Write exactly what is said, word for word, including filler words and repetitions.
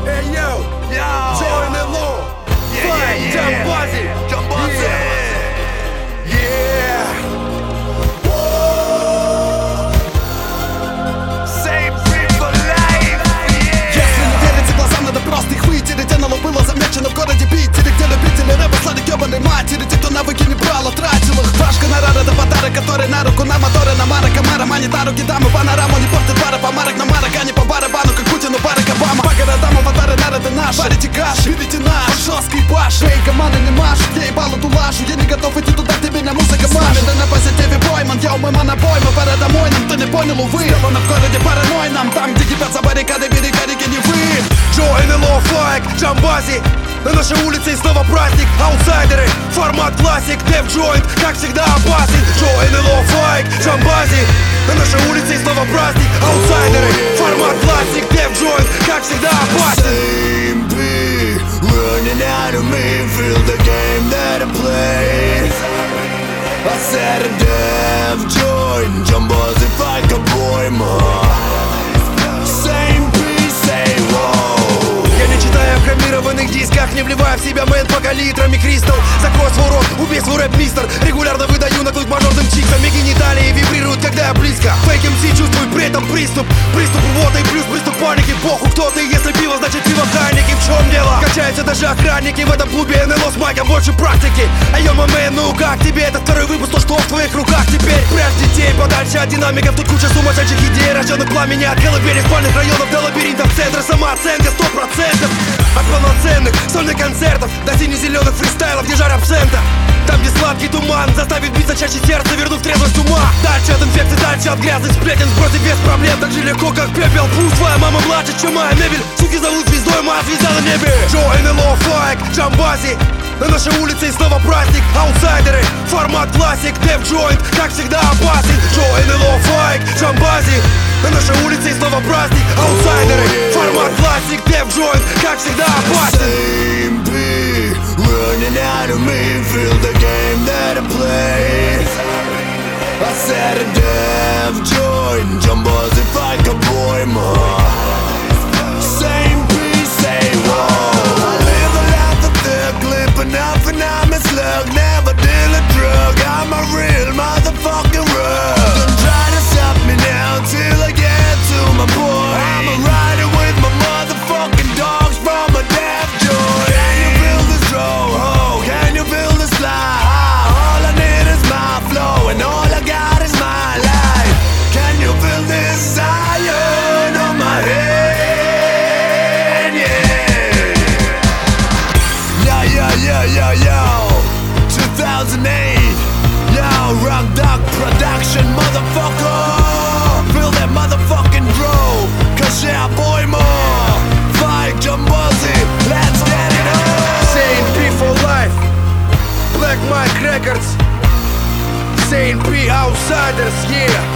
Hey yo, Yo. Join the law. Yeah, Fight, yeah, Jump yeah. Buzzy. Jump Buzzy. Yeah. Yeah. Woo. Same people life. Если не верите глазам, надо просто их вытереть. НЛО было замечено в городе Питере, где любители рэпа слали к ёбаной матери. Те, кто навыки не брал, а тратил их. Ваш гонорар — это подарок, который на руку, на моторы, на марок, комарам, а не на руки дамы. Панораму не портит пара помарок на марок, а не по барабану, как Путину, Барак Обама. По городам аватары народы наши. Варите каши, видите наш, он жесткий баш. Эй, команда не машет, я ебал эту лажу. Я не готов идти туда, где меня музыка машет. Да на позитиве бойман, я умы монобойма. Пора домой нам, ты не понял, увы. Сделано в городе параной нам, там, где кипят за баррикады, берега реки не вы. Join the law, Fight, Jump Buzzy. На нашей улице и снова праздник. Аутсайдеры, формат классик. Dev Joint, как всегда опасен. Join the law, Fight, Jump Buzzy. На нашей улице и снова праздник. Аутсайдеры, формат классик. Dev Joint, как всегда опасен. Same P, running out of me, feel the game that I play. I said a dev join, Jump Buzzy, fight a boy more. Same P, say whoa. Я не читаю о хромированных дисках, не вливая в себя мэн пока литрами кристалл. Закрой свой рот, убей свой рэп-мистер. Регулярно выдаю на клык мажорным чиксам. И гениталии вибрируют, когда я близко. Фейк эм си, чувствую при этом приступ. Приступ рвоты плюс приступ паники. Похуй кто ты, если пиво, значит пиво хайники. В чем дело? Качаются даже охранники. В этом клубе эн эл о с майком больше практики. А ё мэн, ну как тебе? Это второй выпуск, то что в твоих руках теперь. Прячь детей подальше от динамиков. Тут куча сумасшедших идей, рожденных пламени. От колыбели спальных районов до лабиринтов центра. Самооценка сто процентов. От полноценных сольных концертов до сине-зеленых фристайлов, где жар абсента. Там, где сладкий туман заставит биться чаще сердце, вернув трезвость ума. Дальше от инфекций, дальше от грязных сплетен. Сбросить без проблем, так же легко, как пепел. Пусть твоя мама младше, чем моя мебель. Суки зовут звездой, моя звезда на небе. Join the law, Fight, Jump Buzzy. На нашей улице и снова праздник. Аутсайдеры, формат классик. Dev Joint, как всегда опасен. Join the law, Fight, Jump Buzzy. На нашей улице и снова праздник. Аутсайдеры, формат классик. Dev Joint, как всегда опасен. Same P, running out of me, feel the game that I play. I said a dev join, Jump Buzzy, fight a boy more. Same P, say whoa. I live a life of thug, living off and I'm a slug. Never deal a drug, I'm a real motherfucking rug. Don't try to stop me now till I get to my point. I'm a rider with my motherfucking dogs from a dev joint. Can you feel this row? Oh, can you feel this fly? All I need is my flow and all I got is my life. Can you feel this iron on my head? Yeah. Yo, yo, yo, yo, yo. two thousand eight. Yo, Rock Dog Production, motherfucker. Feel that motherfucking drove. Cause yeah, boy, more. Fight, Jump Buzzy, let's get it on. Saint P for life. Black Mike Records. Saint P Outsiders, yeah.